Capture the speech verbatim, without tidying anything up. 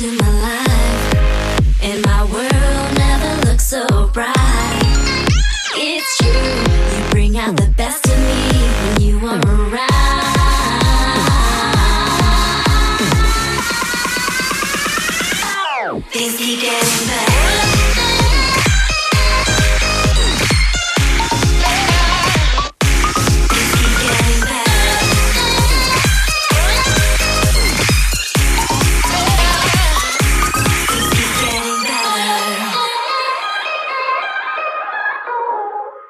into my life, and my world never looks so bright. It's true, you bring out the best in me when you are around. Things keep getting better.